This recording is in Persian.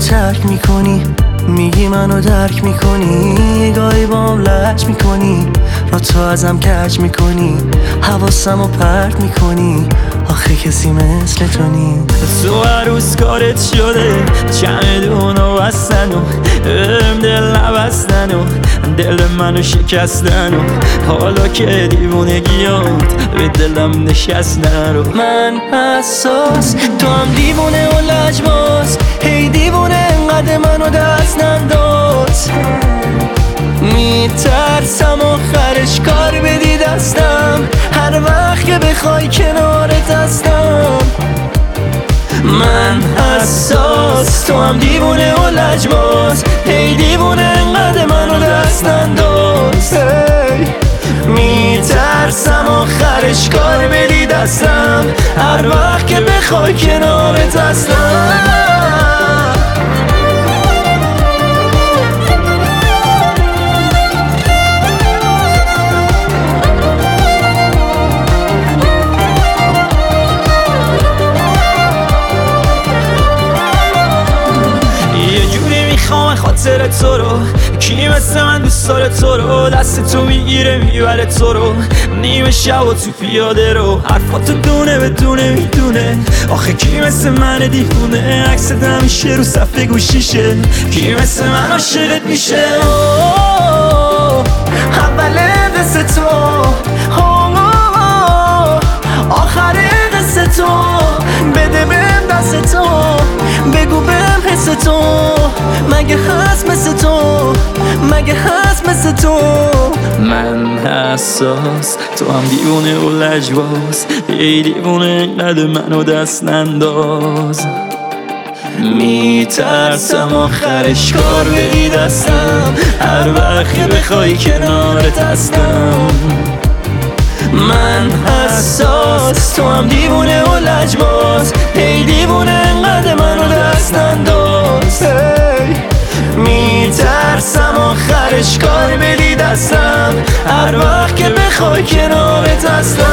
ترک میکنی، میگی منو درک میکنی، گاهی بام لج میکنی، را تو ازم کج میکنی، حواسمو پرت میکنی، آخه کسی مثل تو نی. تو عروس کارت شده چمدون و بستن و دل نبستن و دل منو شکستن و حالا که دیوونگیات به دلم نشستن رو. من حساس تو هم دیوونه و لجباز، هی دیوونه انقدر منو دست ننداز. میترسم آخرش کار بدی دستم، هر وقت که بخوای کنارت هستم. من حساس تو هم دیوونه و لجباز، هی دیوونه انقدر منو دست انداز. میترسم آخرش کار بدی دستم، هر وقت که بخوای کنارت هستم. خاطر تو رو کی مثل من دوست داره تو رو، دست تو میگیره میبره تو رو نیمه شب و تو پیاده رو، حرفاتو دونه به دونه میدونه. آخه کی مثل من دیوونه، عکست همیشه رو صفحه گوشیشه، کی مثل من عاشقت میشه. اول قصه تو، آخر قصه تو، بده بهم دست تو، بگو بهم حس تو، مگه هست مثل تو، مگه هست مثل تو. من حساس تو هم دیوونه و لجباز، ای دیوونه اینقدر منو دست ننداز. میترسم آخرش کار بدی دستم، هر وقت که بخوای کنارت هستم. من حساس تو هم دیوونه و لجباز، ای دیوونه انقدر منو دست انداز. میترسم آخرش کار بدی دستم، هر وقت که بخوای کنارت هستم.